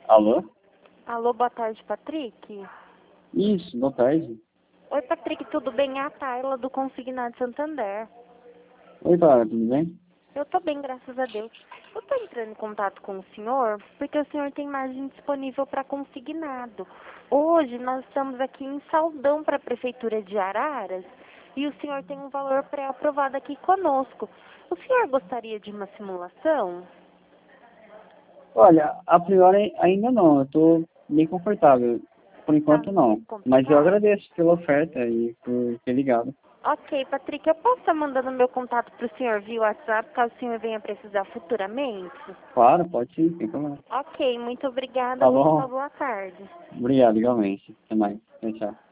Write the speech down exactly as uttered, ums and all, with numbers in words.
Alô? Alô, boa tarde, Patrick. Isso, boa tarde. Oi, Patrick, tudo bem? É a Tayla do Consignado Santander. Oi, Clara, tudo bem? Eu tô bem, graças a Deus. Eu tô entrando em contato com o senhor porque o senhor tem margem disponível para consignado. Hoje nós estamos aqui em Saldão para a Prefeitura de Araras e o senhor tem um valor pré-aprovado aqui conosco. O senhor gostaria de uma simulação? Olha, a priori ainda não, eu tô meio confortável. Por Tá enquanto não. Mas eu complicado? agradeço pela oferta e por ter ligado. Ok, Patrick, eu posso estar mandando meu contato para o senhor via WhatsApp, caso o senhor venha precisar futuramente? Claro, pode sim, sem problema. Ok, muito obrigada, Tá uma bom? boa tarde. Obrigado, igualmente. Até mais. Tchau, tchau.